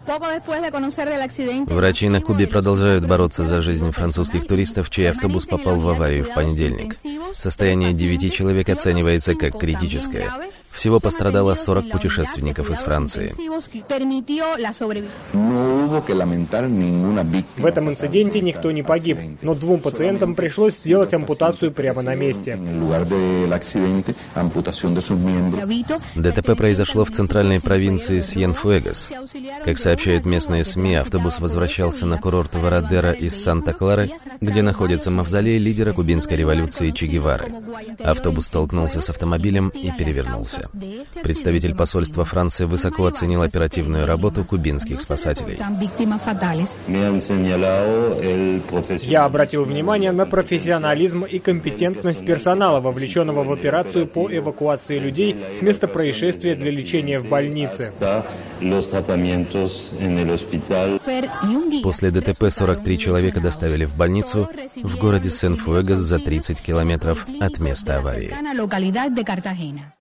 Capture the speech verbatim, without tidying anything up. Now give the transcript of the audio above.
Врачи на Кубе продолжают бороться за жизнь французских туристов, чей автобус попал в аварию в понедельник. Состояние девяти человек оценивается как критическое. Всего пострадало сорок путешественников из Франции. В этом инциденте никто не погиб, но двум пациентам пришлось сделать ампутацию прямо на месте. ДТП произошло в центральной провинции Сьенфуэгас. Как сообщают местные СМИ, автобус возвращался на курорт Варадеро из Санта-Клары, где находится мавзолей лидера кубинской революции Че Гевары. Автобус столкнулся с автомобилем и перевернулся. Представитель посольства Франции высоко оценил оперативную работу кубинских спасателей. Я обратил внимание на профессионализм и компетентность персонала, вовлеченного в операцию по эвакуации людей с места происшествия для лечения в больнице. После ДТП сорок три человека доставили в больницу в городе Сен-Фуэгас за тридцать километров от места аварии.